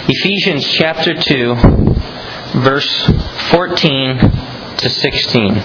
Ephesians chapter 2, verse 14 to 16.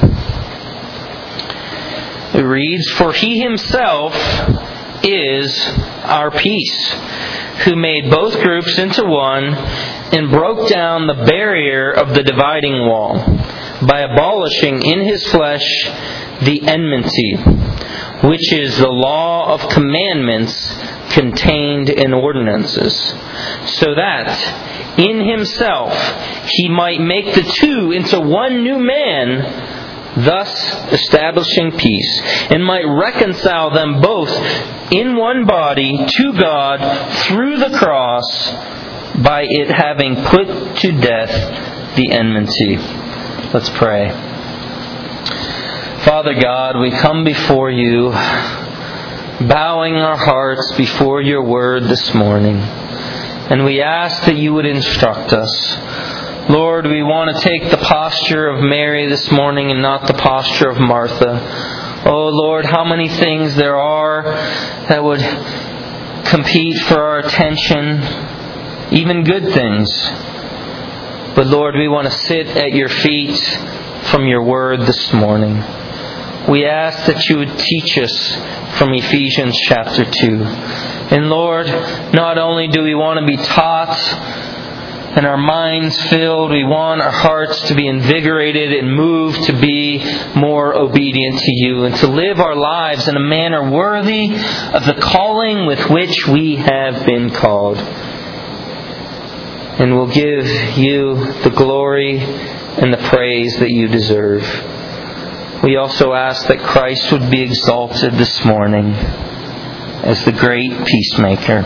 It reads, "For He Himself is our peace, who made both groups into one and broke down the barrier of the dividing wall by abolishing in His flesh the enmity, which is the law of commandments contained in ordinances, so that in Himself He might make the two into one new man, thus establishing peace, and might reconcile them both in one body to God through the cross, by it having put to death the enmity." Let's pray. Father God, we come before You, bowing our hearts before Your Word this morning, and we ask that You would instruct us. Lord, we want to take the posture of Mary this morning and not the posture of Martha. Oh Lord, how many things there are that would compete for our attention, even good things. But Lord, we want to sit at Your feet from Your Word this morning. We ask that You would teach us from Ephesians chapter 2. And Lord, not only do we want to be taught and our minds filled, we want our hearts to be invigorated and moved to be more obedient to You and to live our lives in a manner worthy of the calling with which we have been called. And we'll give You the glory and the praise that You deserve. We also ask that Christ would be exalted this morning as the great peacemaker.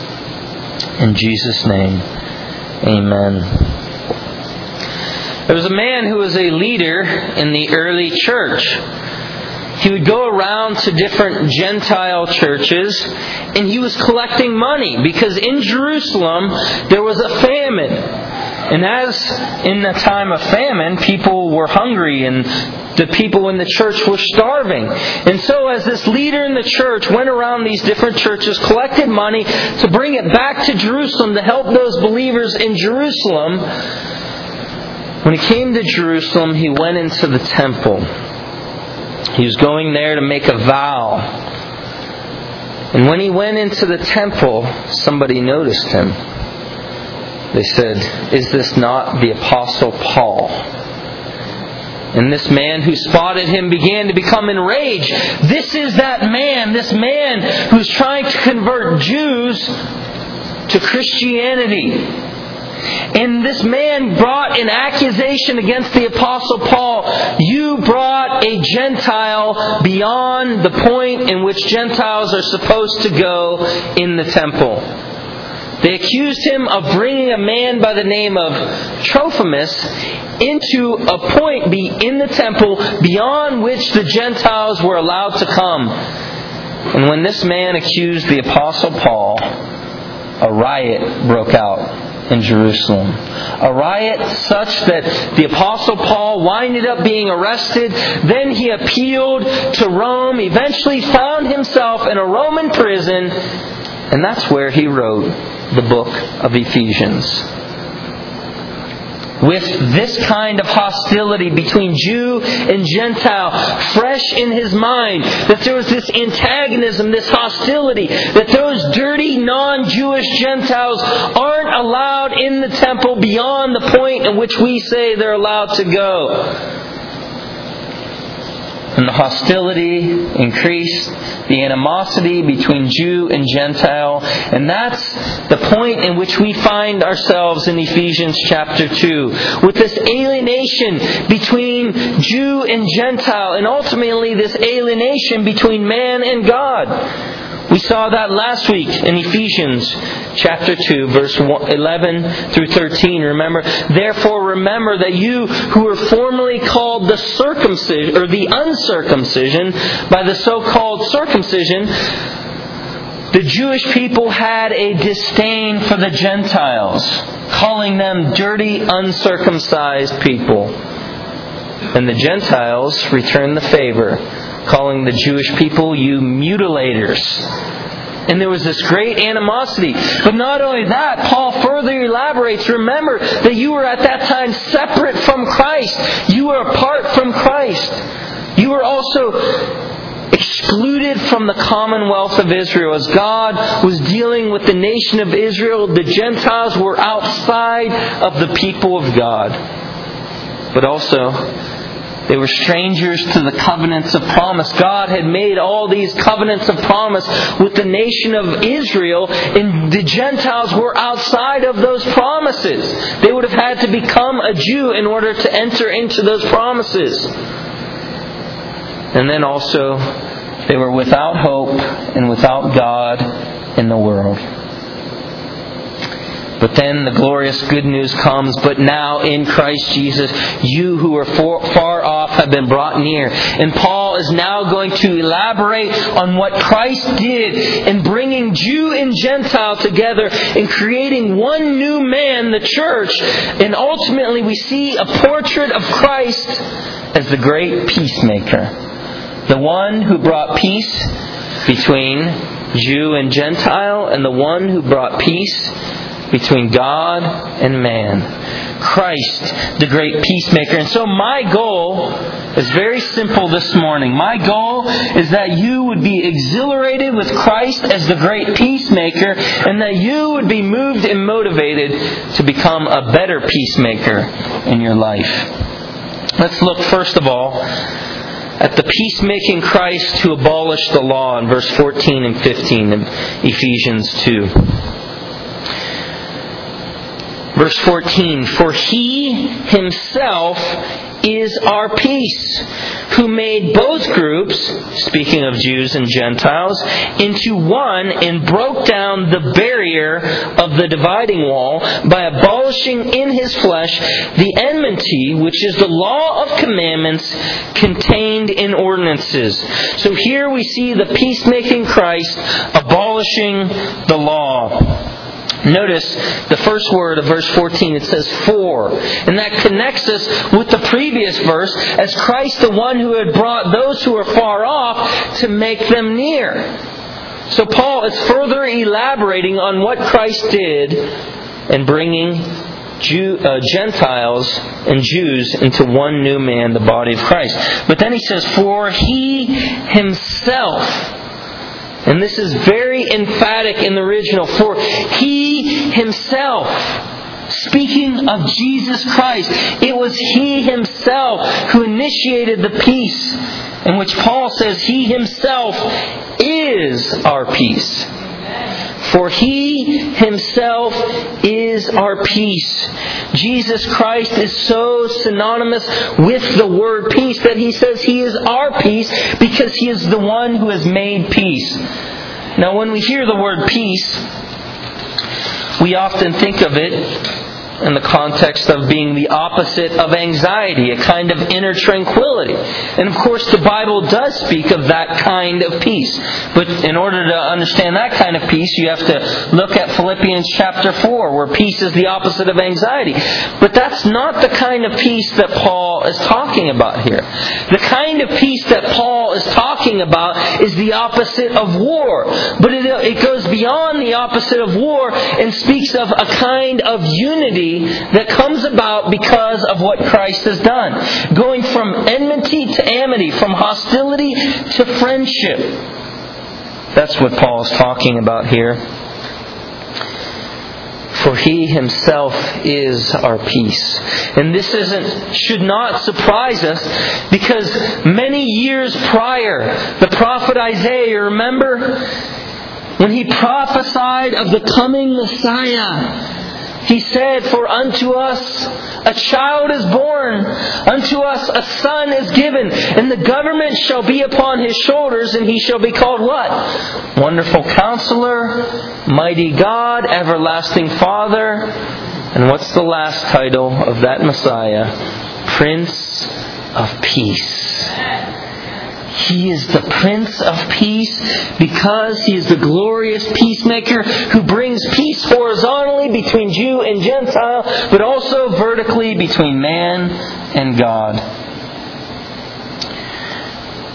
In Jesus' name, amen. There was a man who was a leader in the early church. He would go around to different Gentile churches and he was collecting money because in Jerusalem there was a famine. And as in the time of famine, people were hungry and the people in the church were starving. And so as this leader in the church went around these different churches, collected money to bring it back to Jerusalem to help those believers in Jerusalem, when he came to Jerusalem, he went into the temple. He was going there to make a vow. And when he went into the temple, somebody noticed him. They said, "Is this not the Apostle Paul?" And this man who spotted him began to become enraged. This is that man, this man who's trying to convert Jews to Christianity. And this man brought an accusation against the Apostle Paul. "You brought a Gentile beyond the point in which Gentiles are supposed to go in the temple." They accused him of bringing a man by the name of Trophimus into a point in the temple beyond which the Gentiles were allowed to come. And when this man accused the Apostle Paul, a riot broke out in Jerusalem. A riot such that the Apostle Paul winded up being arrested. Then he appealed to Rome, eventually found himself in a Roman prison, and that's where he wrote the book of Ephesians. With this kind of hostility between Jew and Gentile fresh in his mind, that there was this antagonism, this hostility, that those dirty non-Jewish Gentiles aren't allowed in the temple beyond the point at which we say they're allowed to go. And the hostility increased, the animosity between Jew and Gentile. And that's the point in which we find ourselves in Ephesians chapter 2. With this alienation between Jew and Gentile, and ultimately this alienation between man and God. We saw that last week in Ephesians chapter 2, verse 11 through 13. Remember, "Therefore remember that you who were formerly called the circumcision, or the uncircumcision, by the so-called circumcision, the Jewish people had a disdain for the Gentiles, calling them dirty, uncircumcised people. And the Gentiles returned the favor, calling the Jewish people, you mutilators. And there was this great animosity. But not only that, Paul further elaborates, remember that you were at that time separate from Christ. You were apart from Christ. You were also excluded from the commonwealth of Israel. As God was dealing with the nation of Israel, the Gentiles were outside of the people of God. But also, they were strangers to the covenants of promise. God had made all these covenants of promise with the nation of Israel, and the Gentiles were outside of those promises. They would have had to become a Jew in order to enter into those promises. And then also, they were without hope and without God in the world. But then the glorious good news comes, but now in Christ Jesus, you who were far off have been brought near. And Paul is now going to elaborate on what Christ did in bringing Jew and Gentile together and creating one new man, the church. And ultimately we see a portrait of Christ as the great peacemaker. The one who brought peace between Jew and Gentile, and the one who brought peace between God and man. Christ, the great peacemaker. And so my goal is very simple this morning. My goal is that you would be exhilarated with Christ as the great peacemaker, and that you would be moved and motivated to become a better peacemaker in your life. Let's look first of all at the peacemaking Christ who abolished the law in verse 14 and 15 of Ephesians 2. Verse 14, for He Himself is our peace, who made both groups, speaking of Jews and Gentiles, into one and broke down the barrier of the dividing wall by abolishing in His flesh the enmity, which is the law of commandments contained in ordinances. So here we see the peacemaking Christ abolishing the law. Notice the first word of verse 14, it says for. And that connects us with the previous verse as Christ, the one who had brought those who are far off to make them near. So Paul is further elaborating on what Christ did in bringing Gentiles and Jews into one new man, the body of Christ. But then he says, for He Himself. And this is very emphatic in the original. For He Himself, speaking of Jesus Christ, it was He Himself who initiated the peace, in which Paul says He Himself is our peace. For He Himself is our peace. Jesus Christ is so synonymous with the word peace that he says He is our peace because He is the one who has made peace. Now when we hear the word peace, we often think of it in the context of being the opposite of anxiety, a kind of inner tranquility. And of course the Bible does speak of that kind of peace. But in order to understand that kind of peace, you have to look at Philippians chapter 4, where peace is the opposite of anxiety. But that's not the kind of peace that Paul is talking about here. The kind of peace that Paul is talking about is the opposite of war. But it goes beyond the opposite of war and speaks of a kind of unity that comes about because of what Christ has done. Going from enmity to amity, from hostility to friendship. That's what Paul is talking about here. For He Himself is our peace. And this should not surprise us, because many years prior, the prophet Isaiah, remember, when he prophesied of the coming Messiah, he said, for unto us a child is born, unto us a son is given, and the government shall be upon His shoulders, and He shall be called what? Wonderful Counselor, Mighty God, Everlasting Father. And what's the last title of that Messiah? Prince of Peace. He is the Prince of Peace because He is the glorious peacemaker who brings peace horizontally between Jew and Gentile, but also vertically between man and God.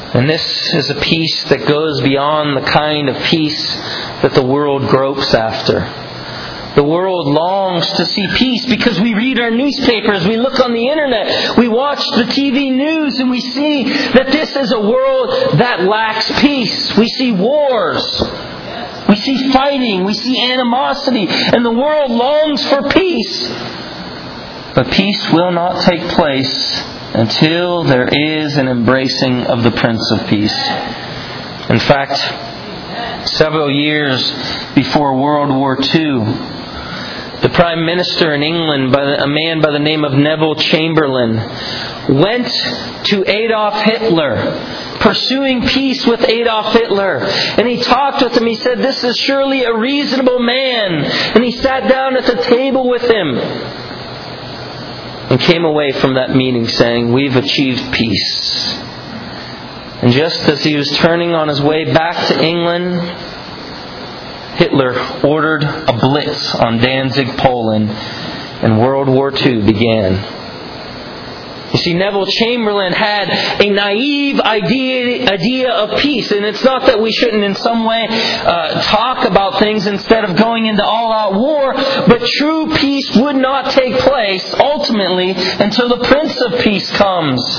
And this is a peace that goes beyond the kind of peace that the world gropes after. The world longs to see peace because we read our newspapers, we look on the internet, we watch the TV news, and we see that this is a world that lacks peace. We see wars, we see fighting, we see animosity, and the world longs for peace. But peace will not take place until there is an embracing of the Prince of Peace. In fact, several years before World War II, the Prime Minister in England, a man by the name of Neville Chamberlain, went to Adolf Hitler, pursuing peace with Adolf Hitler. And he talked with him. He said, "This is surely a reasonable man." And he sat down at the table with him and came away from that meeting saying, "We've achieved peace." And just as he was turning on his way back to England, Hitler ordered a blitz on Danzig, Poland, and World War II began. You see, Neville Chamberlain had a naive idea of peace. And it's not that we shouldn't in some way talk about things instead of going into all-out war, but true peace would not take place ultimately until the Prince of Peace comes.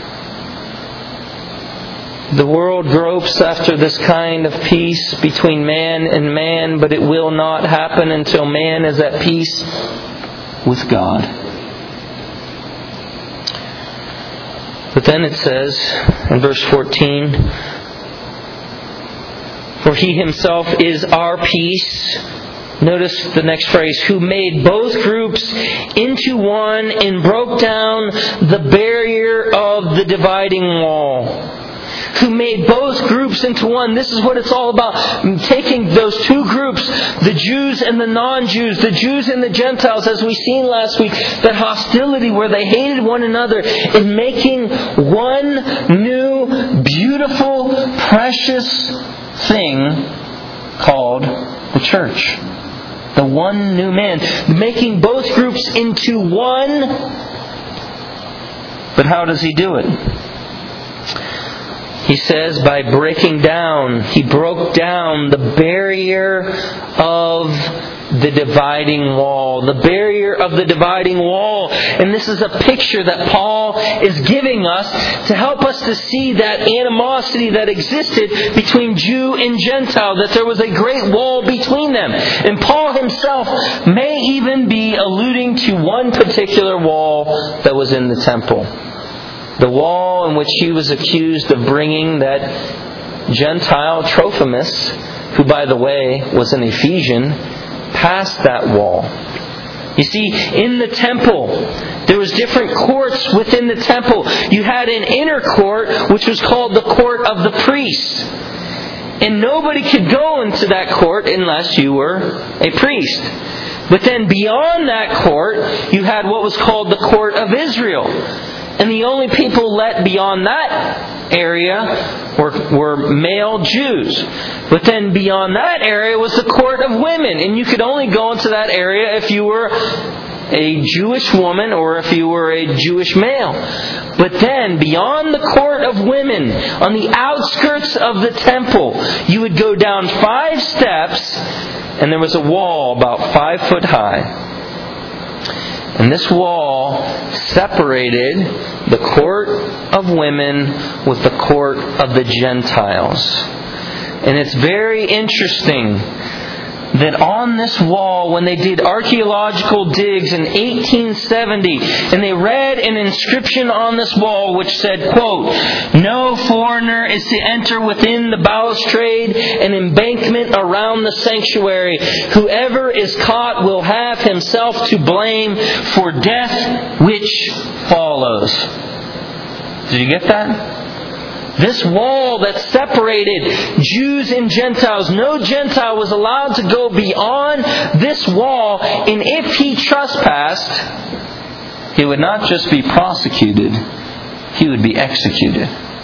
The world gropes after this kind of peace between man and man, but it will not happen until man is at peace with God. But then it says in verse 14, "For He Himself is our peace." Notice the next phrase, "who made both groups into one and broke down the barrier of the dividing wall." Who made both groups into one. This is what it's all about. Taking those two groups, the Jews and the non-Jews, the Jews and the Gentiles, as we seen last week, that hostility where they hated one another, and making one new, beautiful, precious thing called the church. The one new man. Making both groups into one. But how does He do it? He says by breaking down. He broke down the barrier of the dividing wall. The barrier of the dividing wall. And this is a picture that Paul is giving us to help us to see that animosity that existed between Jew and Gentile. That there was a great wall between them. And Paul himself may even be alluding to one particular wall that was in the temple. The wall in which he was accused of bringing that Gentile Trophimus, who by the way was an Ephesian, past that wall. You see, in the temple, there was different courts within the temple. You had an inner court, which was called the court of the priests. And nobody could go into that court unless you were a priest. But then beyond that court, you had what was called the court of Israel. And the only people let beyond that area were male Jews. But then beyond that area was the court of women. And you could only go into that area if you were a Jewish woman or if you were a Jewish male. But then beyond the court of women, on the outskirts of the temple, you would go down 5 steps and there was a wall about 5 foot high. And this wall separated the court of women with the court of the Gentiles. And it's very interesting that on this wall, when they did archaeological digs in 1870, and they read an inscription on this wall which said, quote, "No foreigner is to enter within the balustrade and embankment around the sanctuary. Whoever is caught will have himself to blame for death which follows." Did you get that? This wall that separated Jews and Gentiles, no Gentile was allowed to go beyond this wall, and if he trespassed, he would not just be prosecuted, he would be executed.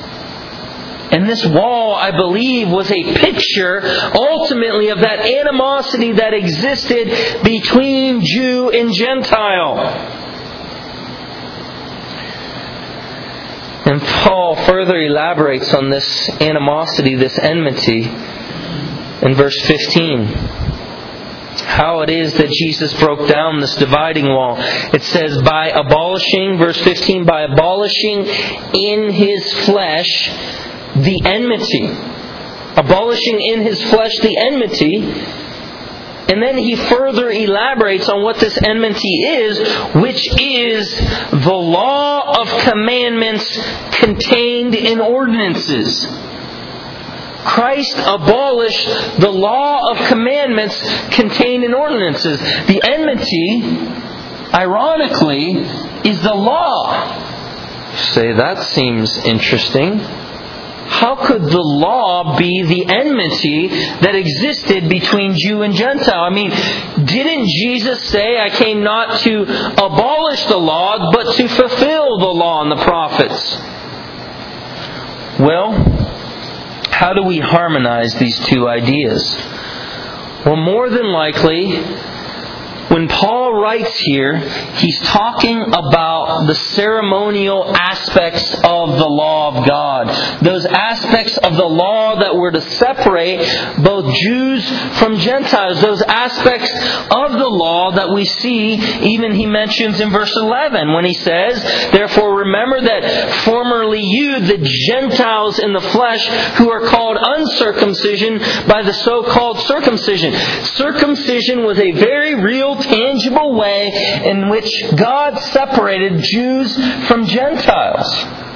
And this wall, I believe, was a picture ultimately of that animosity that existed between Jew and Gentile. And Paul further elaborates on this animosity, this enmity, in verse 15. How it is that Jesus broke down this dividing wall. It says, by abolishing, verse 15, by abolishing in His flesh the enmity. Abolishing in His flesh the enmity. And then he further elaborates on what this enmity is, which is the law of commandments contained in ordinances. Christ abolished the law of commandments contained in ordinances. The enmity, ironically, is the law. Say, that seems interesting. How could the law be the enmity that existed between Jew and Gentile? I mean, didn't Jesus say, I came not to abolish the law, but to fulfill the law and the prophets? Well, how do we harmonize these two ideas? Well, more than likely, when Paul writes here, he's talking about the ceremonial aspects of the law of God. Those aspects of the law that were to separate both Jews from Gentiles. Those aspects of the law that we see, even he mentions in verse 11 when he says, therefore remember that formerly you, the Gentiles in the flesh, who are called uncircumcision by the so-called circumcision. Circumcision was a very real, tangible way in which God separated Jews from Gentiles.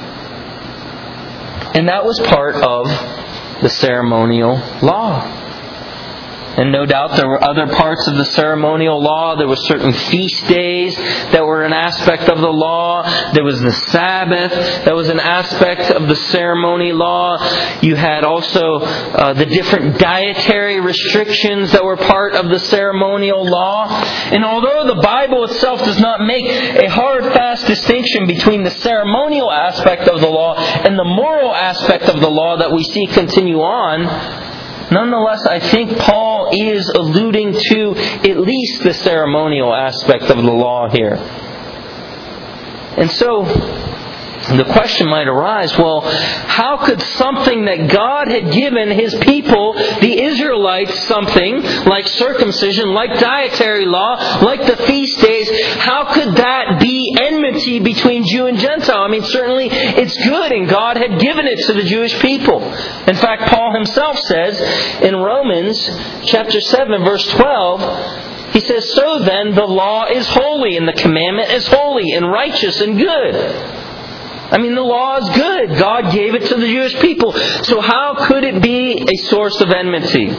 And that was part of the ceremonial law. And no doubt there were other parts of the ceremonial law. There were certain feast days that were an aspect of the law. There was the Sabbath that was an aspect of the ceremony law. You had also the different dietary restrictions that were part of the ceremonial law. And although the Bible itself does not make a hard, fast distinction between the ceremonial aspect of the law and the moral aspect of the law that we see continue on, nonetheless, I think Paul is alluding to at least the ceremonial aspect of the law here. And so, the question might arise, well, how could something that God had given His people, the Israelites, something like circumcision, like dietary law, like the feast days, how could that be enmity between Jew and Gentile? I mean, certainly it's good and God had given it to the Jewish people. In fact, Paul himself says in Romans chapter 7, verse 12, he says, so then the law is holy and the commandment is holy and righteous and good. I mean, the law is good. God gave it to the Jewish people. So how could it be a source of enmity?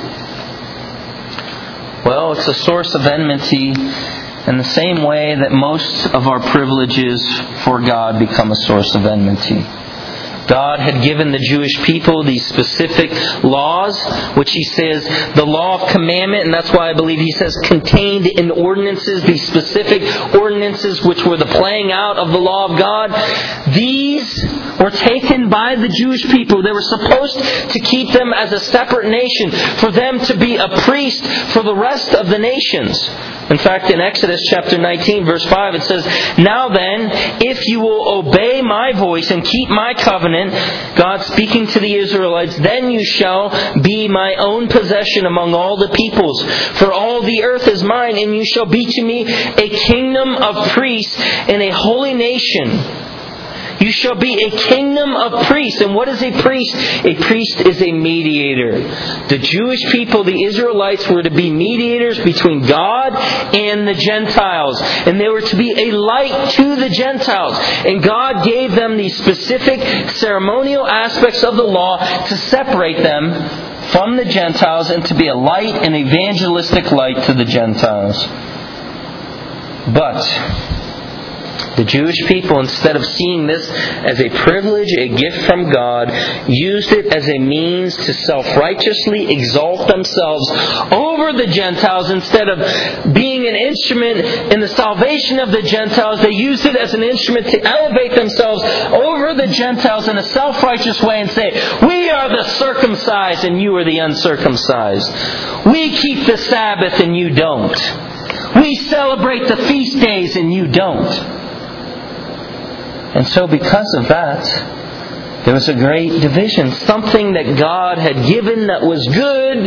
Well, it's a source of enmity in the same way that most of our privileges for God become a source of enmity. God had given the Jewish people these specific laws, which He says, the law of commandment, and that's why I believe He says contained in ordinances, these specific ordinances which were the playing out of the law of God. These were taken by the Jewish people. They were supposed to keep them as a separate nation, for them to be a priest for the rest of the nations. In fact, in Exodus chapter 19, verse 5, it says, now then, if you will obey my voice and keep my covenant, God speaking to the Israelites, then you shall be my own possession among all the peoples. For all the earth is mine, and you shall be to me a kingdom of priests and a holy nation. You shall be a kingdom of priests. And what is a priest? A priest is a mediator. The Jewish people, the Israelites, were to be mediators between God and the Gentiles. And they were to be a light to the Gentiles. And God gave them these specific ceremonial aspects of the law to separate them from the Gentiles and to be a light, an evangelistic light to the Gentiles. But the Jewish people, instead of seeing this as a privilege, a gift from God, used it as a means to self-righteously exalt themselves over the Gentiles. Instead of being an instrument in the salvation of the Gentiles, they used it as an instrument to elevate themselves over the Gentiles in a self-righteous way and say, we are the circumcised and you are the uncircumcised. We keep the Sabbath and you don't. We celebrate the feast days and you don't. And so because of that, There was a great division. Something that God had given that was good,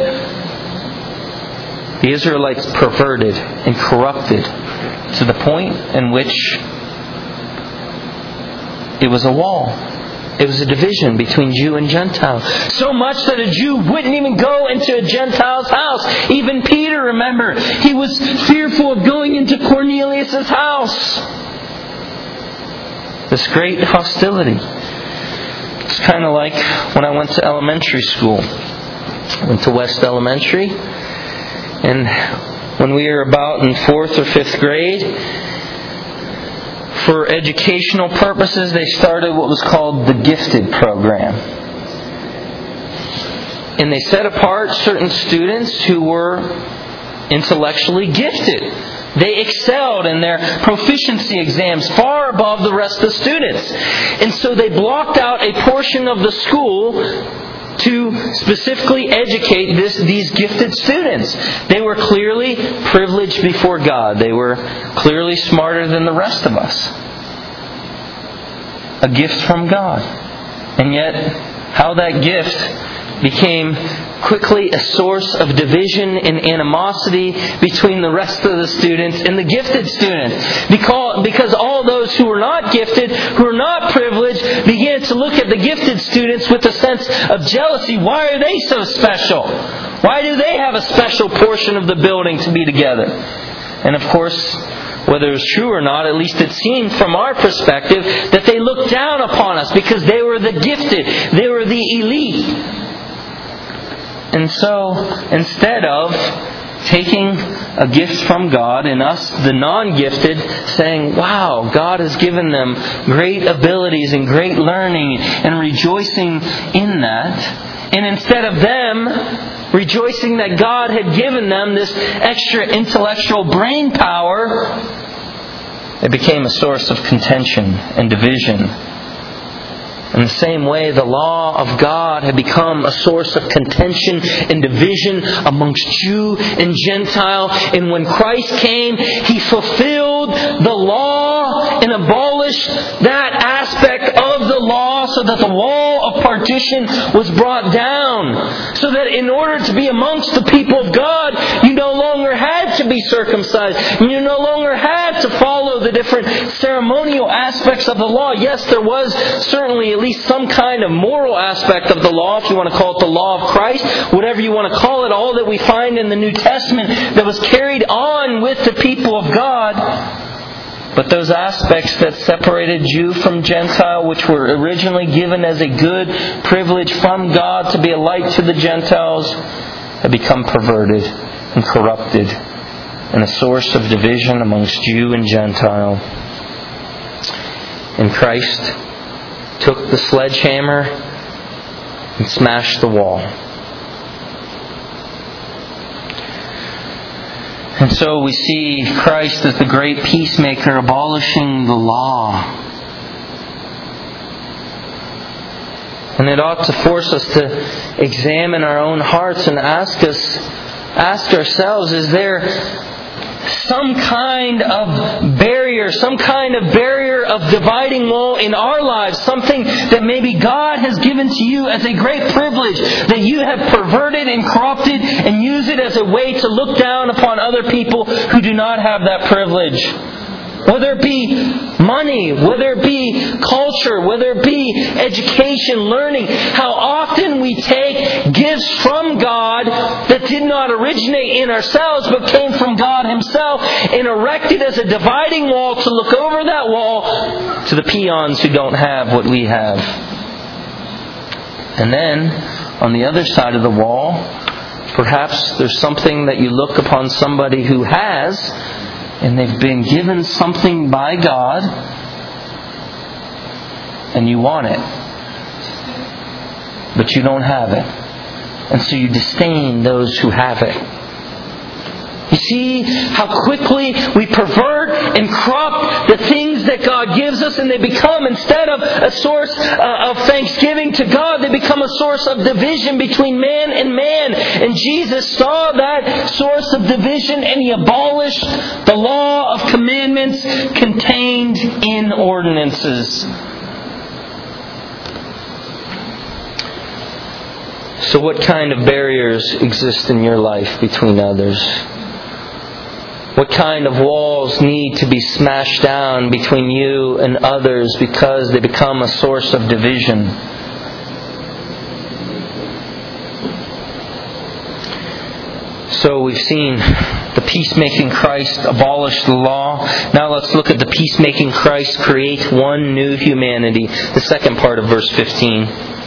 the Israelites perverted and corrupted to the point in which it was a wall. It was a division between Jew and Gentile. So much that a Jew wouldn't even go into a Gentile's house. Even Peter, remember, he was fearful of going into Cornelius' house. This great hostility. It's kind of like when I went to elementary school. I went to West Elementary. And when we were about in 4th or 5th grade, for educational purposes, they started what was called the Gifted program. And they set apart certain students who were intellectually gifted. They excelled in their proficiency exams far above the rest of the students. And so they blocked out a portion of the school to specifically educate these gifted students. They were clearly privileged before God. They were clearly smarter than the rest of us. A gift from God. And yet, how that gift became quickly a source of division and animosity between the rest of the students and the gifted students. Because all those who were not gifted, who were not privileged, began to look at the gifted students with a sense of jealousy. Why are they so special? Why do they have a special portion of the building to be together? And of course, whether it was true or not, at least it seemed from our perspective that they looked down upon us because they were the gifted. They were the elite. And so, instead of taking a gift from God and us, the non-gifted, saying, wow, God has given them great abilities and great learning, and rejoicing in that, and instead of them rejoicing that God had given them this extra intellectual brain power, it became a source of contention and division. In the same way, the law of God had become a source of contention and division amongst Jew and Gentile. And when Christ came, He fulfilled the law and abolished that aspect of the law so that the wall of partition was brought down. So that in order to be amongst the people of God, you no longer had to be circumcised. You no longer had to follow the different ceremonial aspects of the law. Yes, there was certainly at least some kind of moral aspect of the law, if you want to call it the law of Christ, whatever you want to call it, all that we find in the New Testament that was carried on with the people of God. But those aspects that separated Jew from Gentile, which were originally given as a good privilege from God to be a light to the Gentiles, have become perverted and corrupted and a source of division amongst Jew and Gentile. And Christ took the sledgehammer and smashed the wall. And so we see Christ as the great peacemaker abolishing the law. And it ought to force us to examine our own hearts and ask ourselves, is there some kind of barrier of dividing wall in our lives, something that maybe God has given to you as a great privilege, that you have perverted and corrupted and use it as a way to look down upon other people who do not have that privilege? Whether it be money, whether it be culture, whether it be education, learning. How often we take gifts from God that did not originate in ourselves but came from God Himself and erected as a dividing wall to look over that wall to the peons who don't have what we have. And then, on the other side of the wall, perhaps there's something that you look upon somebody who has, and they've been given something by God, and you want it, but you don't have it. And so you disdain those who have it. You see how quickly we pervert and corrupt the things that God gives us, and they become, instead of a source of thanksgiving to God, they become a source of division between man and man. And Jesus saw that source of division, and He abolished the law of commandments contained in ordinances. So what kind of barriers exist in your life between others? What kind of walls need to be smashed down between you and others because they become a source of division? So we've seen the peacemaking Christ abolish the law. Now let's look at the peacemaking Christ create one new humanity. The second part of verse 15.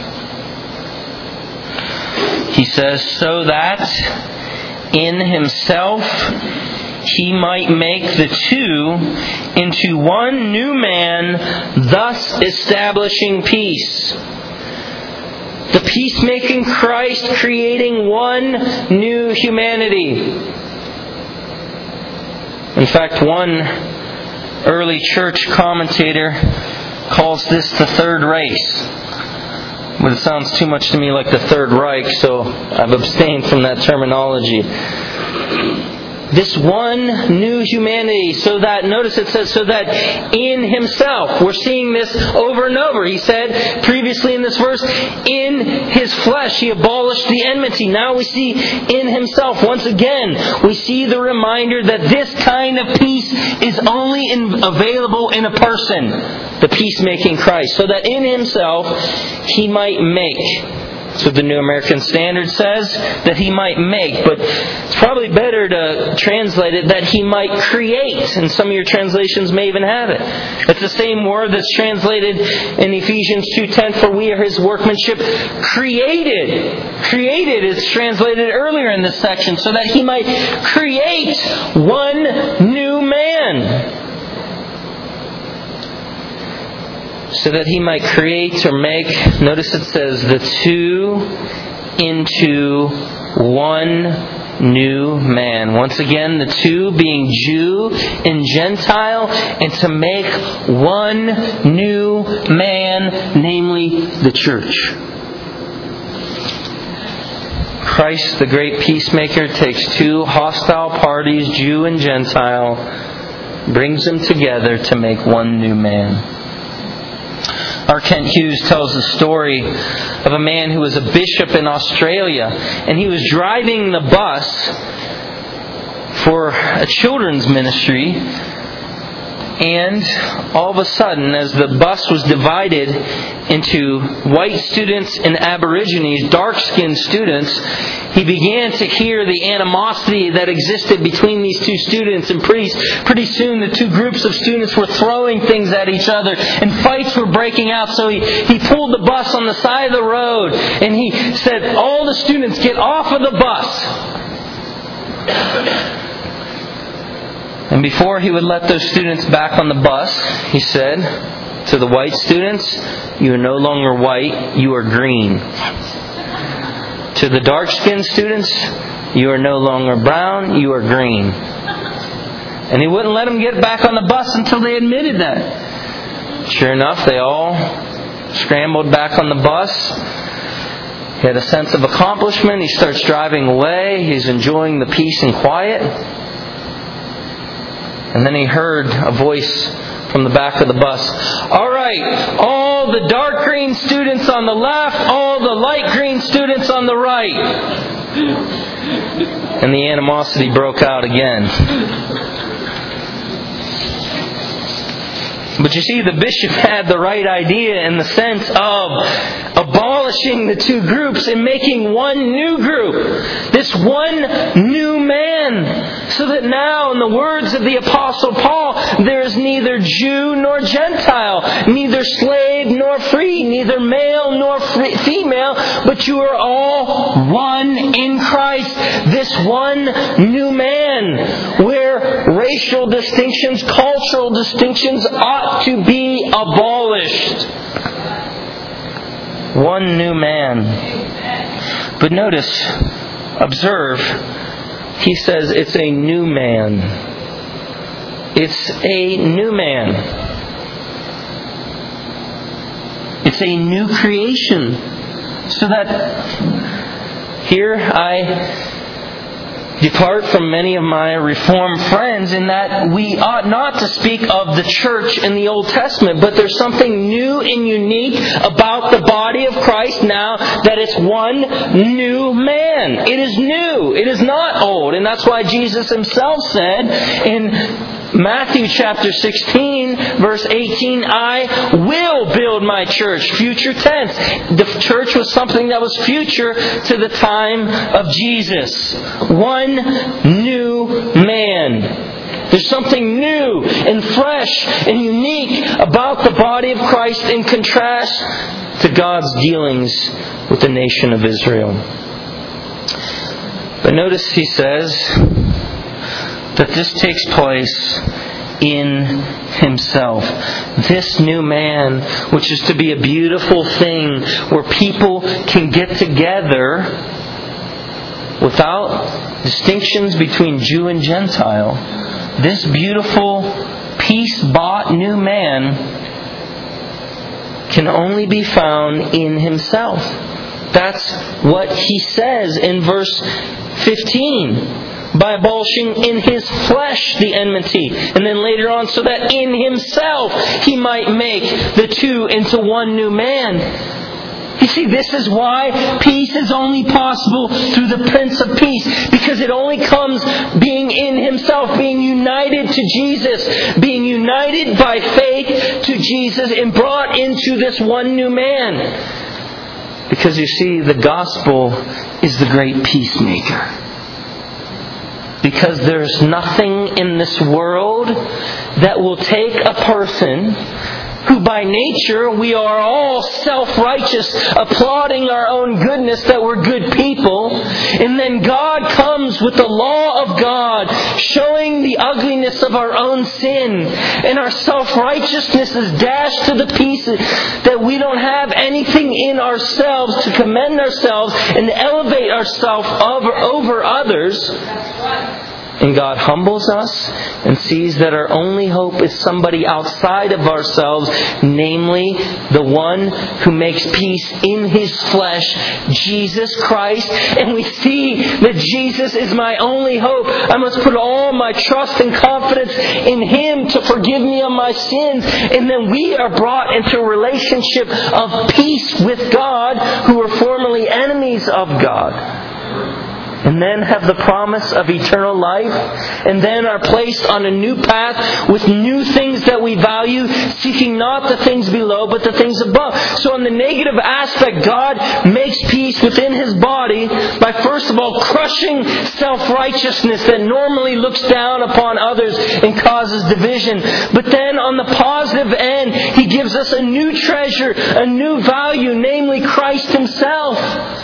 He says, so that in Himself He might make the two into one new man, thus establishing peace. The peacemaking Christ creating one new humanity. In fact, one early church commentator calls this the Third Race. But it sounds too much to me like the Third Reich, so I've abstained from that terminology. This one new humanity, so that, notice it says, so that in Himself, we're seeing this over and over. He said previously in this verse, in His flesh He abolished the enmity. Now we see in Himself. Once again, we see the reminder that this kind of peace is only available in a person, the peacemaking Christ. So that in Himself He might make. So the New American Standard says that He might make, but it's probably better to translate it that He might create, and some of your translations may even have it. It's the same word that's translated in Ephesians 2:10, for we are His workmanship, created. Created is translated earlier in this section, so that He might create one new man. So that He might create or make, notice it says, the two into one new man. Once again, the two being Jew and Gentile, and to make one new man, namely the church. Christ, the great peacemaker, takes two hostile parties, Jew and Gentile, brings them together to make one new man. R. Kent Hughes tells the story of a man who was a bishop in Australia, and he was driving the bus for a children's ministry, and all of a sudden, as the bus was divided into white students and Aborigines, dark-skinned students, he began to hear the animosity that existed between these two students, and pretty soon the two groups of students were throwing things at each other, and fights were breaking out. So he pulled the bus on the side of the road, and he said, all the students, get off of the bus. And before he would let those students back on the bus, he said to the white students, you are no longer white, you are green. To the dark-skinned students, you are no longer brown, you are green. And he wouldn't let them get back on the bus until they admitted that. Sure enough, they all scrambled back on the bus. He had a sense of accomplishment. He starts driving away. He's enjoying the peace and quiet. And then he heard a voice from the back of the bus. All right, all the dark green students on the left, all the light green students on the right. And the animosity broke out again. But you see, the bishop had the right idea in the sense of abolishing the two groups and making one new group. This one new man. So that now, in the words of the Apostle Paul, there is neither Jew nor Gentile, neither slave nor free, neither male nor female, but you are all one in Christ. This one new man, where racial distinctions, cultural distinctions ought to be abolished. One new man. But notice, observe, he says it's a new man. It's a new man. It's a new creation. So that here I depart from many of my Reformed friends in that we ought not to speak of the church in the Old Testament, but there's something new and unique about the body of Christ now that it's one new man. It is new. It is not old. And that's why Jesus Himself said in Matthew chapter 16, verse 18, I will build my church. Future tense. The church was something that was future to the time of Jesus. One new man. There's something new and fresh and unique about the body of Christ in contrast to God's dealings with the nation of Israel. But notice he says that this takes place in Himself. This new man, which is to be a beautiful thing where people can get together without distinctions between Jew and Gentile. This beautiful, peace-bought new man can only be found in Himself. That's what He says in verse 15. By abolishing in His flesh the enmity. And then later on, so that in Himself He might make the two into one new man. You see, this is why peace is only possible through the Prince of Peace. Because it only comes being in Himself, being united to Jesus, being united by faith to Jesus and brought into this one new man. Because you see, the gospel is the great peacemaker. Because there's nothing in this world that will take a person who by nature we are all self-righteous, applauding our own goodness that we're good people, and then God comes with the law of God, showing the ugliness of our own sin, and our self-righteousness is dashed to the pieces, that we don't have anything in ourselves to commend ourselves and elevate ourselves over others. And God humbles us and sees that our only hope is somebody outside of ourselves, namely the one who makes peace in His flesh, Jesus Christ. And we see that Jesus is my only hope. I must put all my trust and confidence in Him to forgive me of my sins. And then we are brought into a relationship of peace with God, who were formerly enemies of God. And then have the promise of eternal life. And then are placed on a new path with new things that we value, seeking not the things below, but the things above. So on the negative aspect, God makes peace within His body by first of all crushing self-righteousness that normally looks down upon others and causes division. But then on the positive end, He gives us a new treasure, a new value, namely Christ Himself.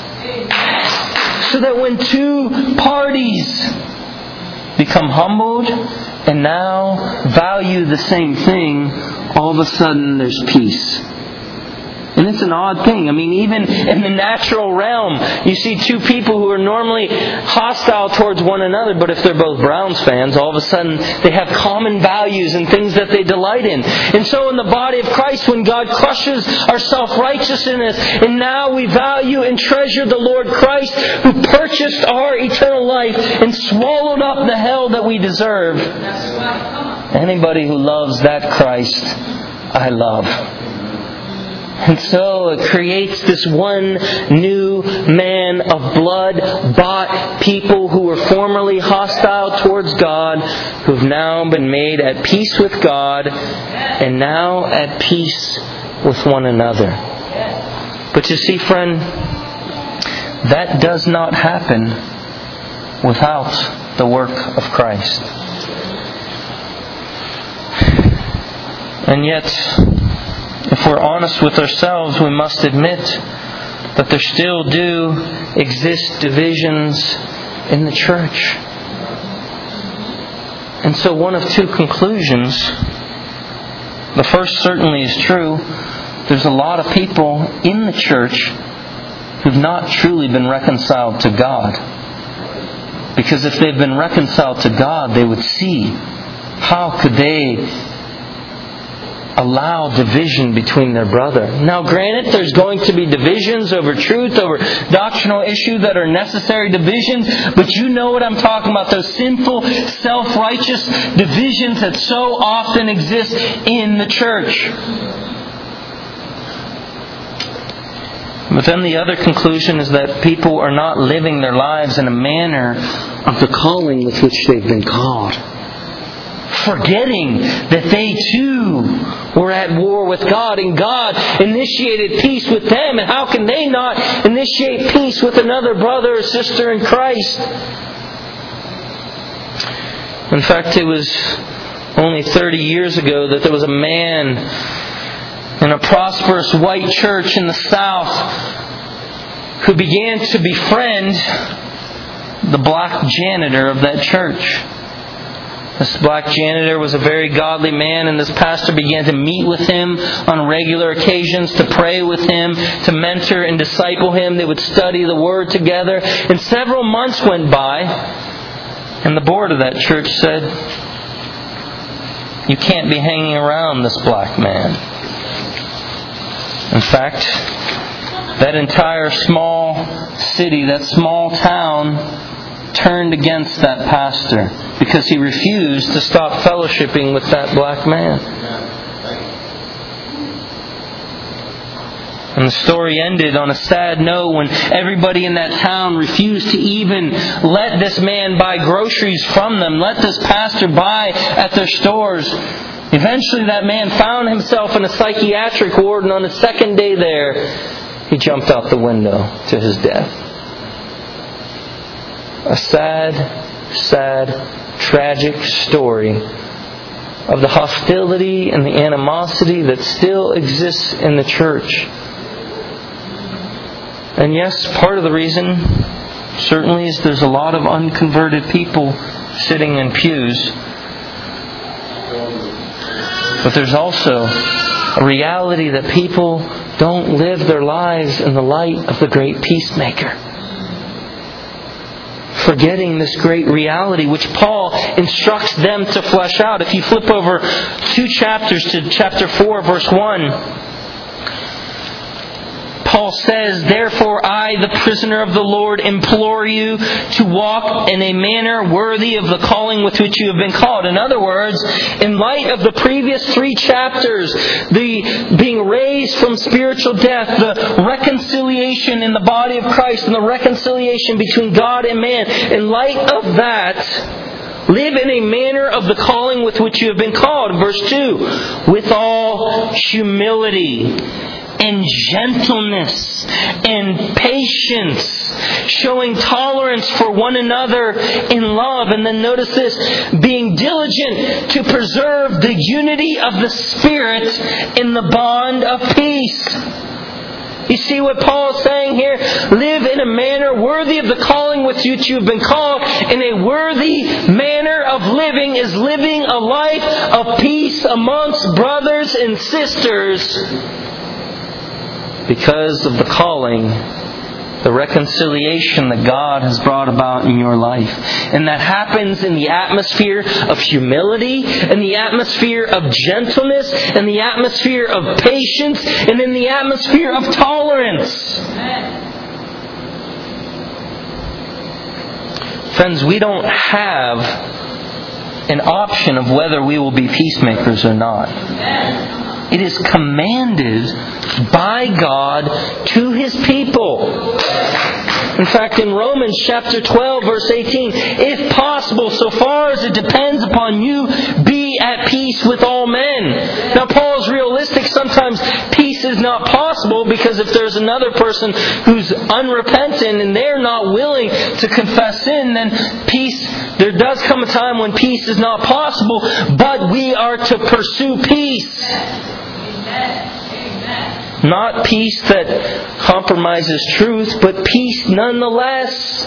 So that when two parties become humbled and now value the same thing, all of a sudden there's peace. And it's an odd thing. I mean, even in the natural realm, you see two people who are normally hostile towards one another, but if they're both Browns fans, all of a sudden they have common values and things that they delight in. And so in the body of Christ, when God crushes our self-righteousness, and now we value and treasure the Lord Christ, who purchased our eternal life and swallowed up the hell that we deserve. Anybody who loves that Christ, I love. And so it creates this one new man of blood-bought people who were formerly hostile towards God, who have now been made at peace with God and now at peace with one another. But you see, friend, that does not happen without the work of Christ. And yet, if we're honest with ourselves, we must admit that there still do exist divisions in the church. And so one of two conclusions. The first certainly is true. There's a lot of people in the church who've not truly been reconciled to God. Because if they've been reconciled to God, they would see how could they allow division between their brother. Now granted, there's going to be divisions over truth, over doctrinal issues that are necessary divisions, but you know what I'm talking about, those sinful, self-righteous divisions that so often exist in the church. But then the other conclusion is that people are not living their lives in a manner of the calling with which they've been called. Forgetting that they too were at war with God, and God initiated peace with them, and how can they not initiate peace with another brother or sister in Christ? In fact, it was only 30 years ago that there was a man in a prosperous white church in the South who began to befriend the black janitor of that church. This black janitor was a very godly man, and this pastor began to meet with him on regular occasions, to pray with him, to mentor and disciple him. They would study the Word together. And several months went by, and the board of that church said, "You can't be hanging around this black man." In fact, that entire small city, that small town, turned against that pastor because he refused to stop fellowshipping with that black man. And the story ended on a sad note when everybody in that town refused to even let this man buy groceries from them, let this pastor buy at their stores. Eventually that man found himself in a psychiatric ward, and on his second day there, he jumped out the window to his death. A sad, tragic story of the hostility and the animosity that still exists in the church. And yes, part of the reason certainly is there's a lot of unconverted people sitting in pews. But there's also a reality that people don't live their lives in the light of the great peacemaker. Forgetting this great reality which Paul instructs them to flesh out. If you flip over 2 chapters to chapter 4, verse 1, Paul says, "Therefore I, the prisoner of the Lord, implore you to walk in a manner worthy of the calling with which you have been called." In other words, in light of the previous 3 chapters, the being raised from spiritual death, the reconciliation in the body of Christ, and the reconciliation between God and man, in light of that, live in a manner of the calling with which you have been called. Verse 2, "with all humility and gentleness and patience, showing tolerance for one another in love." And then notice this, "being diligent to preserve the unity of the Spirit in the bond of peace." You see what Paul is saying here? Live in a manner worthy of the calling with which you have been called. And a worthy manner of living is living a life of peace amongst brothers and sisters, because of the calling, the reconciliation that God has brought about in your life. And that happens in the atmosphere of humility, in the atmosphere of gentleness, in the atmosphere of patience, and in the atmosphere of tolerance. Friends, we don't have an option of whether we will be peacemakers or not. It is commanded by God to His people. In fact, in Romans chapter 12, verse 18, "If possible, so far as it depends upon you, be at peace with all men." Now, Paul is realistic. Sometimes peace is not possible, because if there's another person who's unrepentant and they're not willing to confess sin, then there does come a time when peace is not possible, but we are to pursue peace. Not peace that compromises truth, but peace nonetheless.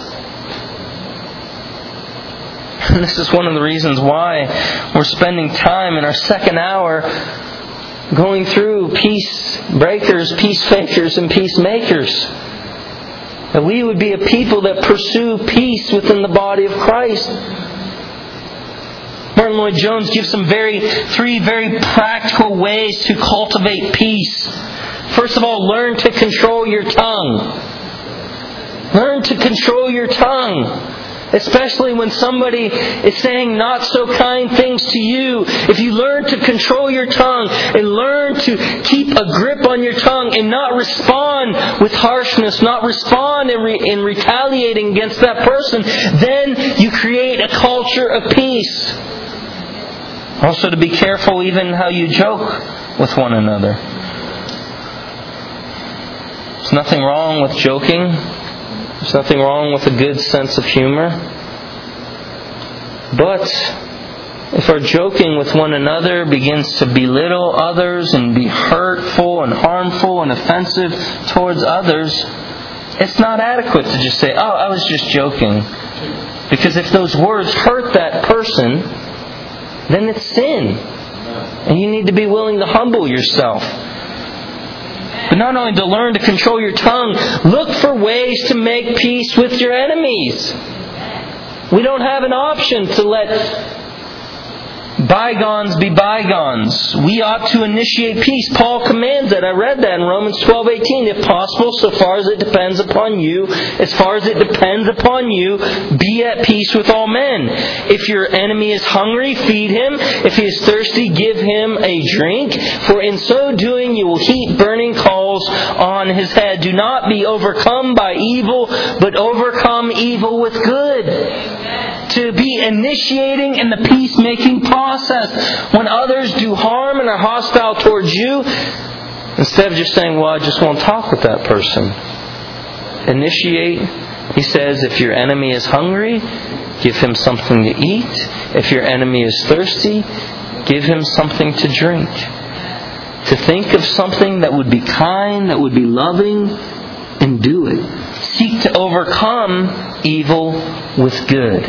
And this is one of the reasons why we're spending time in our second hour going through peace breakers, peace fakers, and peacemakers. That we would be a people that pursue peace within the body of Christ. Martin Martin Lloyd-Jones gives three very practical ways to cultivate peace. First of all, learn to control your tongue. Learn to control your tongue. Especially when somebody is saying not so kind things to you. If you learn to control your tongue and learn to keep a grip on your tongue and not respond with harshness, not respond in retaliating against that person, then you create a culture of peace. Also to be careful even how you joke with one another. There's nothing wrong with joking. There's nothing wrong with a good sense of humor. But if our joking with one another begins to belittle others and be hurtful and harmful and offensive towards others, it's not adequate to just say, "Oh, I was just joking." Because if those words hurt that person, then it's sin. And you need to be willing to humble yourself. But not only to learn to control your tongue, look for ways to make peace with your enemies. We don't have an option to let bygones be bygones. We ought to initiate peace. Paul commands that. I read that in Romans 12:18. If possible, so far as it depends upon you, be at peace with all men. If your enemy is hungry, feed him. If he is thirsty, give him a drink. For in so doing, you will heap burning coals on his head. Do not be overcome by evil, but overcome evil with good. To be initiating in the peacemaking process. When others do harm and are hostile towards you, instead of just saying, "Well, I just won't talk with that person." Initiate. He says, if your enemy is hungry, give him something to eat. If your enemy is thirsty, give him something to drink. To think of something that would be kind, that would be loving, and do it. Seek to overcome evil with good.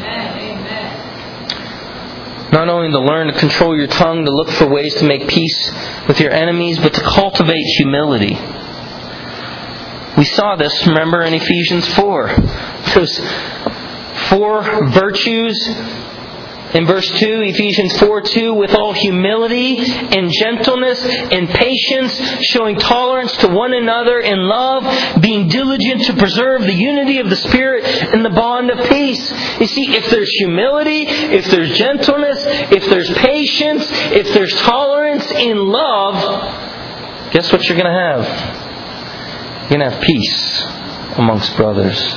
Not only to learn to control your tongue, to look for ways to make peace with your enemies, but to cultivate humility. We saw this, remember, in Ephesians 4. Those 4 virtues in verse 2, Ephesians 4:2, with all humility and gentleness and patience, showing tolerance to one another in love, being diligent to preserve the unity of the Spirit in the bond of peace. You see, if there's humility, if there's gentleness, if there's patience, if there's tolerance in love, guess what you're going to have? You're going to have peace amongst brothers.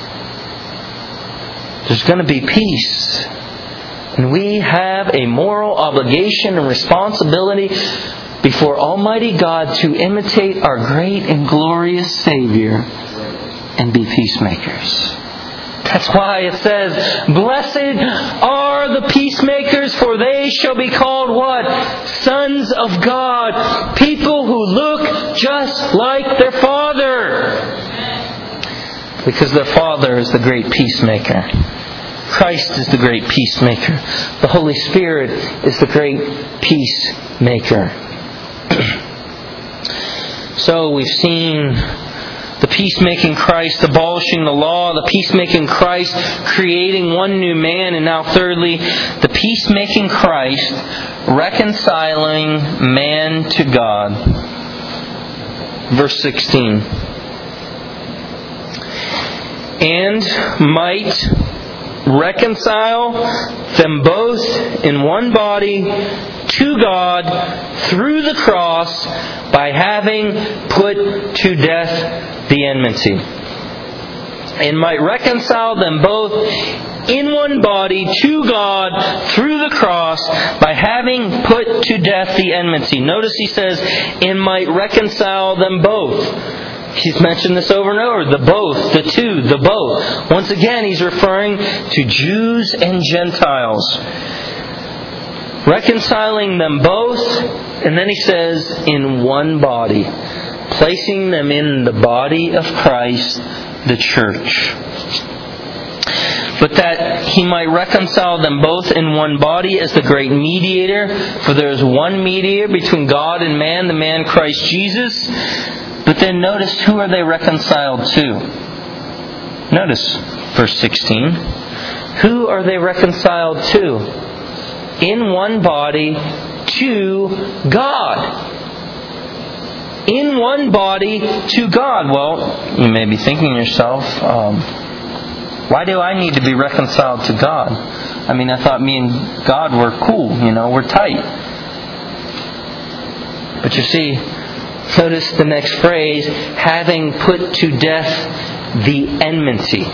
There's going to be peace. And we have a moral obligation and responsibility before Almighty God to imitate our great and glorious Savior and be peacemakers. That's why it says, "Blessed are the peacemakers, for they shall be called" what? Sons of God. People who look just like their Father. Because their Father is the great peacemaker. Christ is the great peacemaker. The Holy Spirit is the great peacemaker. So we've seen the peacemaking Christ abolishing the law, the peacemaking Christ creating one new man, and now thirdly, the peacemaking Christ reconciling man to God. Verse 16. "And might reconcile them both in one body to God through the cross, by having put to death the enmity." And might reconcile them both in one body to God through the cross, by having put to death the enmity. Notice he says, "and might reconcile them both." He's mentioned this over and over. The both, the two, the both. Once again, he's referring to Jews and Gentiles. Reconciling them both, and then he says, in one body. Placing them in the body of Christ, the church. But that he might reconcile them both in one body as the great mediator. For there is one mediator between God and man, the man Christ Jesus. But then notice, who are they reconciled to? Notice verse 16. Who are they reconciled to? in one body to God. In one body to God. Well, you may be thinking to yourself, why do I need to be reconciled to God? I mean, I thought me and God were cool, we're tight. But you see, notice the next phrase, having put to death the enmity.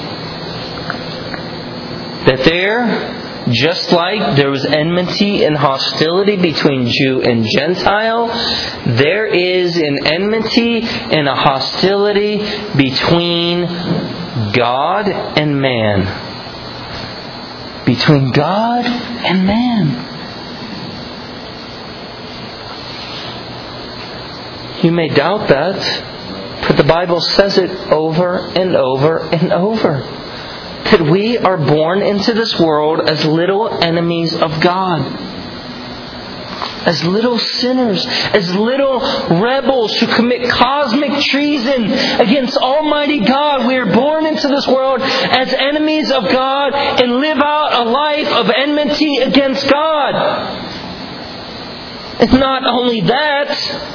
That there, just like there was enmity and hostility between Jew and Gentile, there is an enmity and a hostility between God and man. Between God and man. You may doubt that, but the Bible says it over and over and over. That we are born into this world as little enemies of God. As little sinners, as little rebels who commit cosmic treason against Almighty God. We are born into this world as enemies of God and live out a life of enmity against God. And not only that,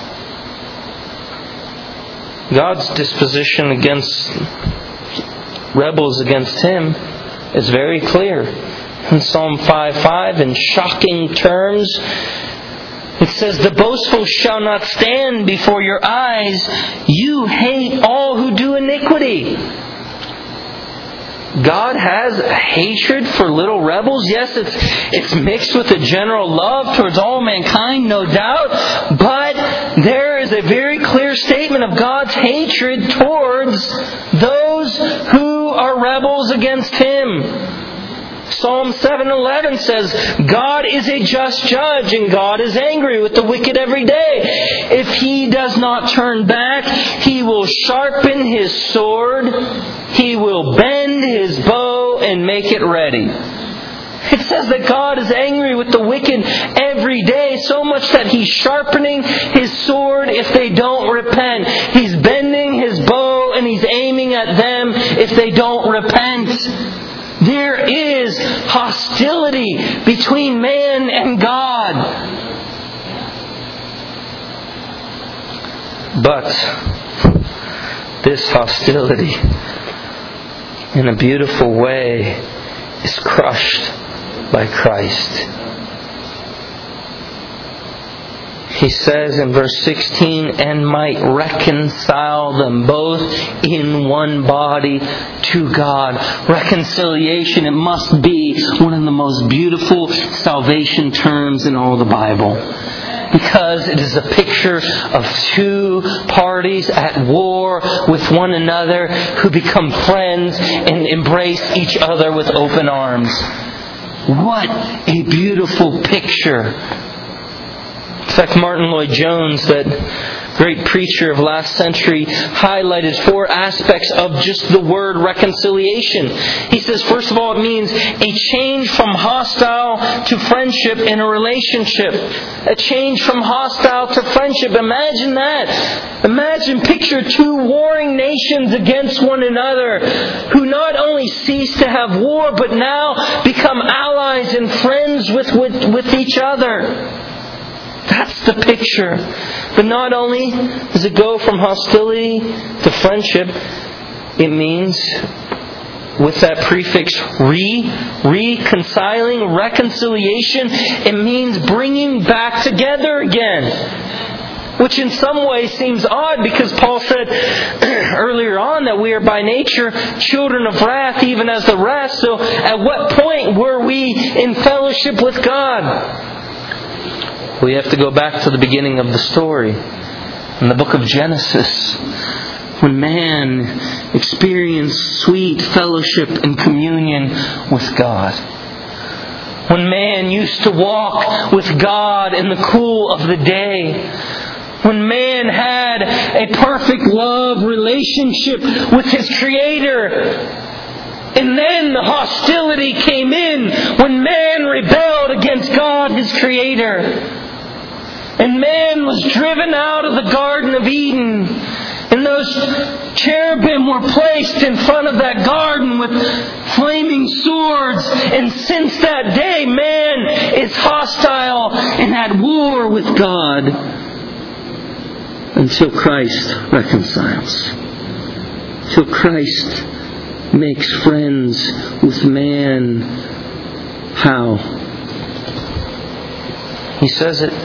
God's disposition against rebels against Him is very clear. In Psalm 5:5, in shocking terms, it says, "The boastful shall not stand before your eyes. You hate all who do iniquity." God has a hatred for little rebels. Yes, it's mixed with a general love towards all mankind, no doubt. But there is a very clear statement of God's hatred towards those who are rebels against Him. Psalm 7:11 says, "God is a just judge, and God is angry with the wicked every day. If he does not turn back, He will sharpen His sword. He will bend His bow and make it ready." It says that God is angry with the wicked every day, so much that He's sharpening His sword if they don't repent. He's bending His bow and He's aiming at them if they don't repent. There is hostility between man and God. But this hostility, in a beautiful way, is crushed by Christ. He says in verse 16, "and might reconcile them both in one body to God." Reconciliation, it must be one of the most beautiful salvation terms in all the Bible. Because it is a picture of two parties at war with one another who become friends and embrace each other with open arms. What a beautiful picture. In fact, Martin Lloyd-Jones, that great preacher of last century, highlighted 4 aspects of just the word reconciliation. He says, first of all, it means a change from hostile to friendship in a relationship. A change from hostile to friendship. Imagine that. Picture 2 warring nations against one another who not only cease to have war, but now become allies and friends with each other. That's the picture. But not only does it go from hostility to friendship, it means, with that prefix reconciling, reconciliation, it means bringing back together again. Which in some ways seems odd, because Paul said earlier on that we are by nature children of wrath even as the rest. So at what point were we in fellowship with God? We have to go back to the beginning of the story. In the book of Genesis, when man experienced sweet fellowship and communion with God. When man used to walk with God in the cool of the day. When man had a perfect love relationship with his Creator. And then the hostility came in when man rebelled against God, his Creator. And man was driven out of the Garden of Eden. And those cherubim were placed in front of that garden with flaming swords. And since that day, man is hostile and at war with God until Christ reconciles. Till Christ makes friends with man. How? He says it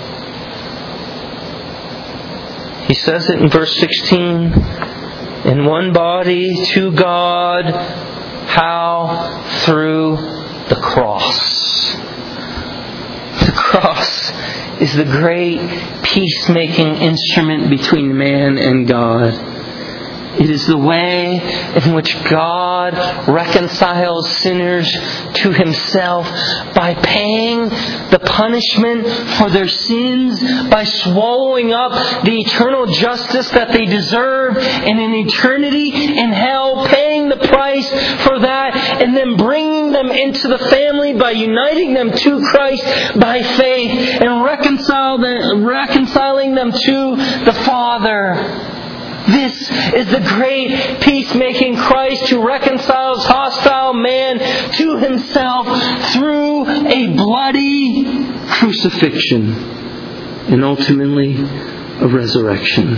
in verse 16. In one body to God. How? Through the cross. The cross is the great peacemaking instrument between man and God. It is the way in which God reconciles sinners to Himself by paying the punishment for their sins, by swallowing up the eternal justice that they deserve, and in eternity in hell paying the price for that, and then bringing them into the family by uniting them to Christ by faith and reconciling them to the Father. This is the great peacemaking Christ who reconciles hostile man to Himself through a bloody crucifixion and ultimately a resurrection.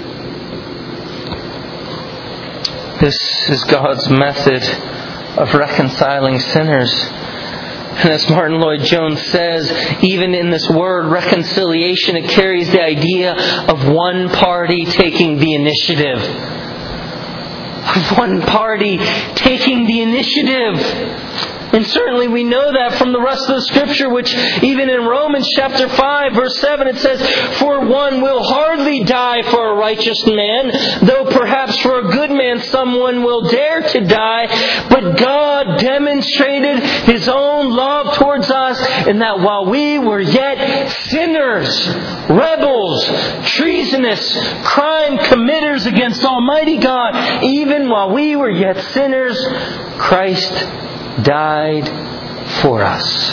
This is God's method of reconciling sinners. And as Martin Lloyd-Jones says, even in this word reconciliation, it carries the idea of one party taking the initiative. Of one party taking the initiative. And certainly we know that from the rest of the Scripture, which even in Romans chapter 5, verse 7, it says, "For one will hardly die for a righteous man, though perhaps for a good man someone will dare to die. But God demonstrated His own love towards us in that while we were yet sinners, rebels, treasonous, crime committers against Almighty God, even while we were yet sinners, Christ died for us."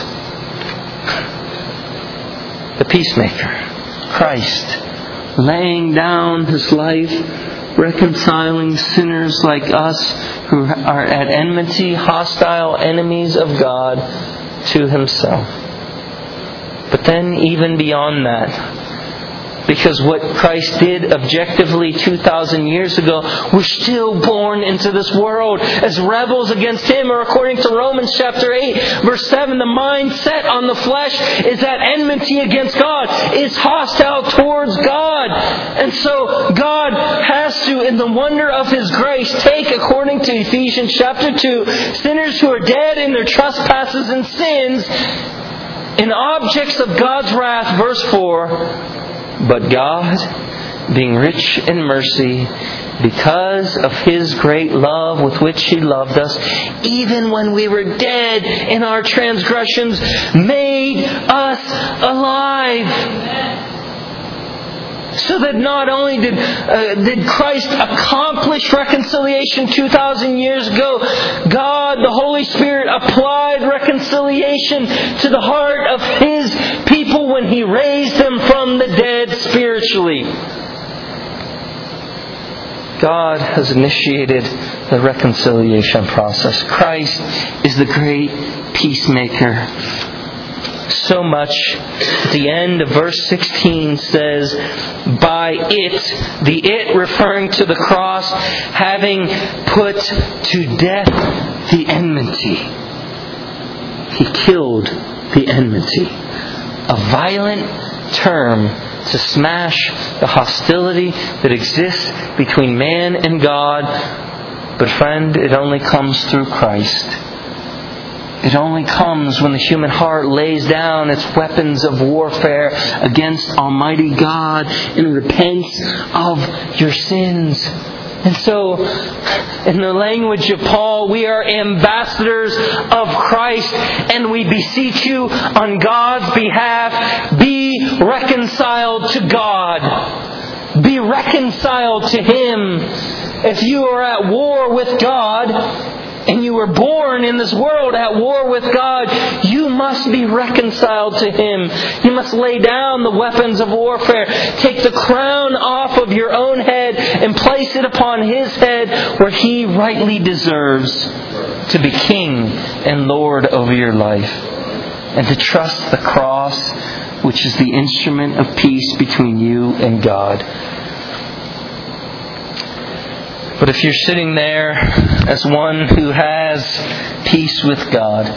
The peacemaker, Christ, laying down His life, reconciling sinners like us who are at enmity, hostile enemies of God, to Himself. But then even beyond that, because what Christ did objectively 2,000 years ago, we're still born into this world as rebels against Him, or according to Romans chapter 8, verse 7, the mind set on the flesh is at enmity against God, is hostile towards God. And so God has to, in the wonder of His grace, take, according to Ephesians chapter 2, sinners who are dead in their trespasses and sins, and objects of God's wrath, verse 4, "But God, being rich in mercy, because of His great love with which He loved us, even when we were dead in our transgressions, made us alive." So that not only did Christ accomplish reconciliation 2,000 years ago, God, the Holy Spirit, applied reconciliation to the heart of His people when He raised them from the dead spiritually. God has initiated the reconciliation process. Christ is the great peacemaker. So much, at the end of verse 16 says, "By it," the "it" referring to the cross, "having put to death the enmity." He killed the enmity. A violent term to smash the hostility that exists between man and God. But friend, it only comes through Christ. It only comes when the human heart lays down its weapons of warfare against Almighty God and repents of your sins. And so, in the language of Paul, we are ambassadors of Christ, and we beseech you on God's behalf, be reconciled to God. Be reconciled to Him. If you are at war with God, and you you were born in this world at war with God, you must be reconciled to Him. You must lay down the weapons of warfare. Take the crown off of your own head and place it upon His head where He rightly deserves to be King and Lord over your life. And to trust the cross, which is the instrument of peace between you and God. But if you're sitting there as one who has peace with God,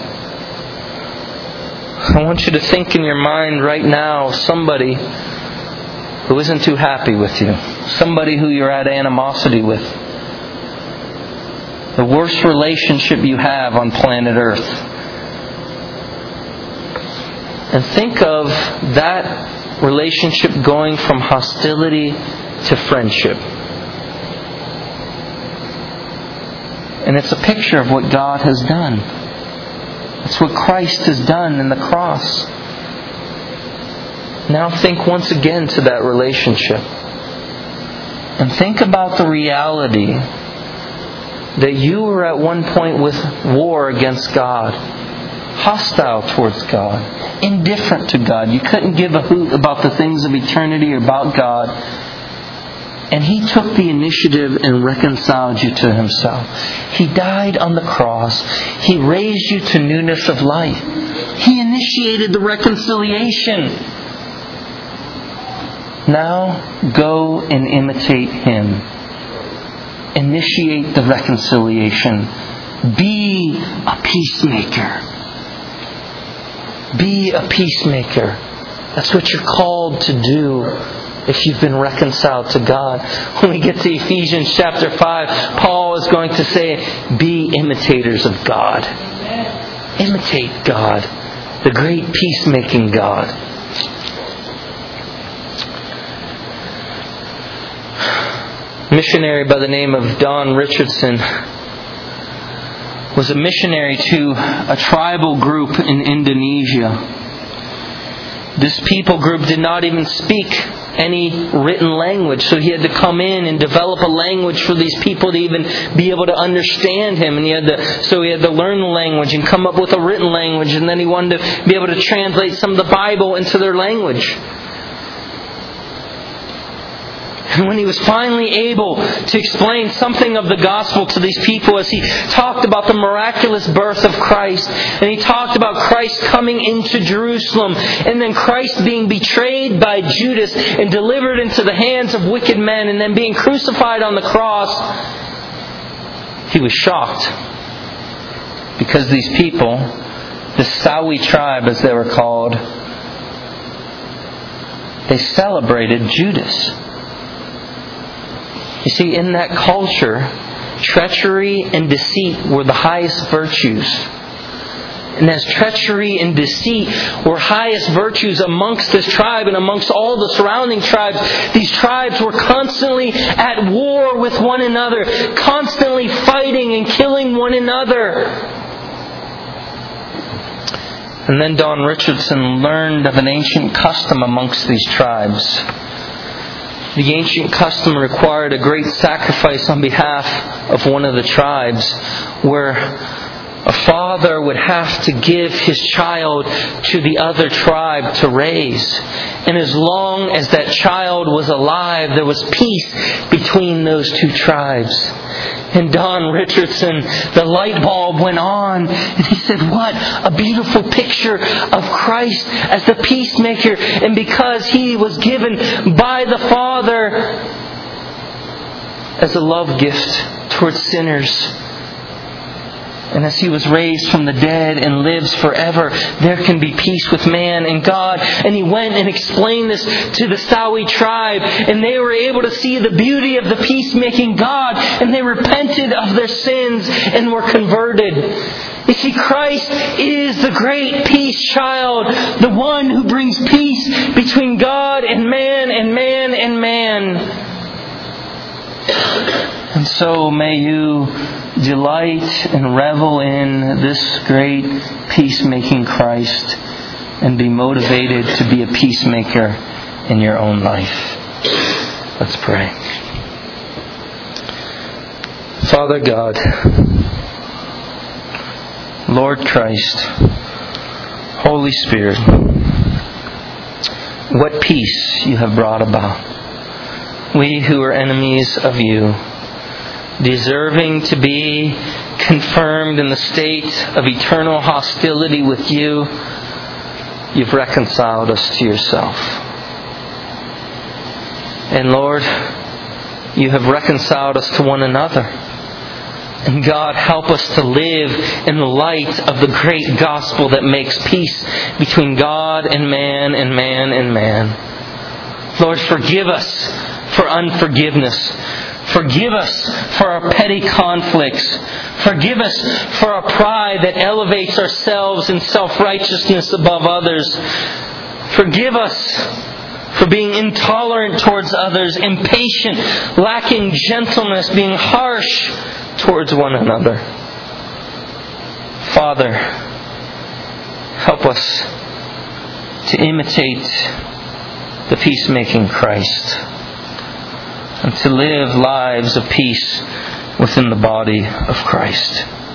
I want you to think in your mind right now somebody who isn't too happy with you. Somebody who you're at animosity with. The worst relationship you have on planet Earth. And think of that relationship going from hostility to friendship. And it's a picture of what God has done. It's what Christ has done in the cross. Now think once again to that relationship. And think about the reality that you were at one point with war against God. Hostile towards God. Indifferent to God. You couldn't give a hoot about the things of eternity or about God. And He took the initiative and reconciled you to Himself. He died on the cross. He raised you to newness of life. He initiated the reconciliation. Now go and imitate Him. Initiate the reconciliation. Be a peacemaker. Be a peacemaker. That's what you're called to do if you've been reconciled to God. When we get to Ephesians chapter 5, Paul is going to say, be imitators of God. Imitate God, the great peacemaking God. A missionary by the name of Don Richardson was a missionary to a tribal group in Indonesia. This people group did not even speak any written language, so he had to come in and develop a language for these people to even be able to understand him. And he had to learn the language and come up with a written language, and then he wanted to be able to translate some of the Bible into their language. And when he was finally able to explain something of the gospel to these people, as he talked about the miraculous birth of Christ, and he talked about Christ coming into Jerusalem, and then Christ being betrayed by Judas and delivered into the hands of wicked men, and then being crucified on the cross, he was shocked. Because these people, the Sawi tribe as they were called, they celebrated Judas. You see, in that culture, treachery and deceit were the highest virtues. And as treachery and deceit were highest virtues amongst this tribe and amongst all the surrounding tribes, these tribes were constantly at war with one another, constantly fighting and killing one another. And then Don Richardson learned of an ancient custom amongst these tribes. The ancient custom required a great sacrifice on behalf of one of the tribes, where a father would have to give his child to the other tribe to raise. And as long as that child was alive, there was peace between those two tribes. And Don Richardson, the light bulb went on, and he said, what a beautiful picture of Christ as the peacemaker. And because He was given by the Father as a love gift towards sinners, and as He was raised from the dead and lives forever, there can be peace with man and God. And he went and explained this to the Sawi tribe, and they were able to see the beauty of the peacemaking God, and they repented of their sins and were converted. You see, Christ is the great peace child, the one who brings peace between God and man and man and man. And so may you delight and revel in this great peacemaking Christ and be motivated to be a peacemaker in your own life. Let's pray. Father God, Lord Christ, Holy Spirit, what peace you have brought about. We who are enemies of you, deserving to be confirmed in the state of eternal hostility with you, you've reconciled us to yourself. And Lord, you have reconciled us to one another. And God, help us to live in the light of the great gospel that makes peace between God and man and man and man. Lord, forgive us for unforgiveness. Forgive us for our petty conflicts. Forgive us for our pride that elevates ourselves in self-righteousness above others. Forgive us for being intolerant towards others, impatient, lacking gentleness, being harsh towards one another. Father, help us to imitate the peacemaking Christ and to live lives of peace within the body of Christ.